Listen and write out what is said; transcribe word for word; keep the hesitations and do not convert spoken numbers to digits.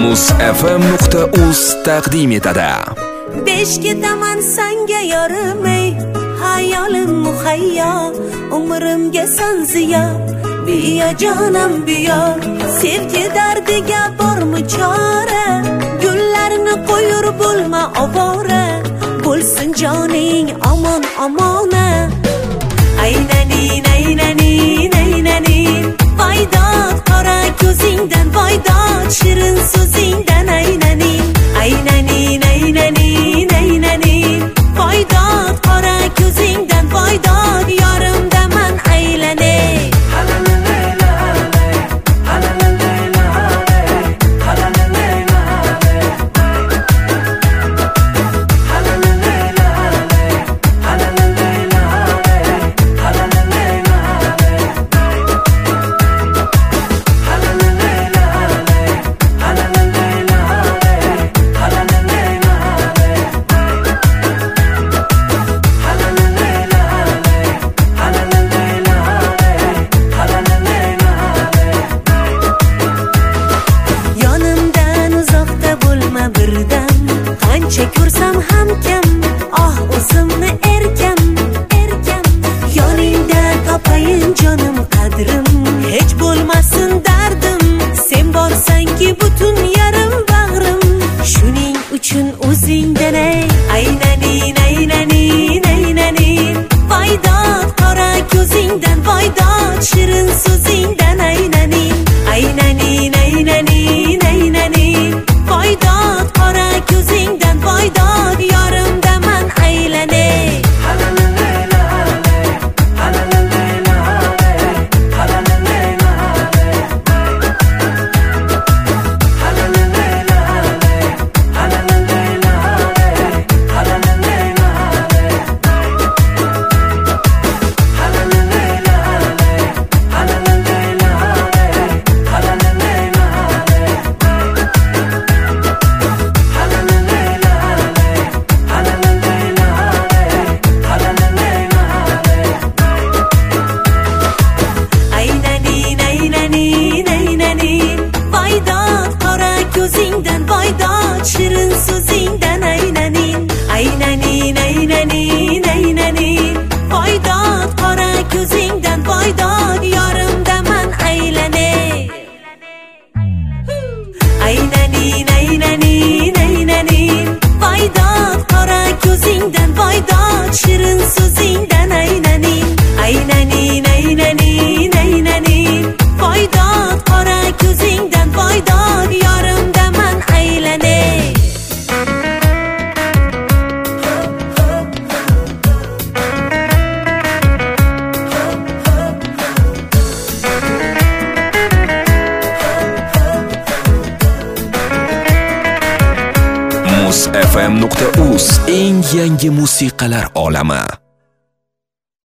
muz f m nuqta uz taqdim etadi. Besh ketaman sanga yorimay, hayolim muhayyo, umrimga sanziya, biya jonam biya, sevgi dardiga bormi chora, gullarni qo'yur bo'lma ovora, bo'lsin joning omon omona. Aynanin aynanin aynanin, voydod qora ko'zingdan, voydod shirin so'zingdan aynanin. Aynanin aynanin aynanin, voydod qora ko'zingdan, voydod yorimdaman aylanay. Qancha ko'rsam ham kam, oh o'zimni erkam, erkam. Yoningda topayin jonim qadrim, hech bo'lmasin dardim. Sen borsanki butun yarim bag'rim, shuning uchun o'zingdan ay. Aynanin aynanin aynanin, voydod qora ko'zingdan, voydod shirin so'zingdan aynanin. Aynanin aynanin aynanin, voydod qora ko'zingdan, voydod yorimdaman aylanay. Shirin so'zingdan aynanin. Aynanin aynanin aynanin, voydod qora ko'zingdan, voydod yorimdaman aylanay. Aynanin aynanin aynanin, voydod qora ko'zingdan, voydod shirin so'zingdan aynanin. Aynanin aynanin aynanin, voydod qora ko'zingdan, voydod yorimdaman aylanay. muz f m nuqta uz eng yangi musiqalar olami.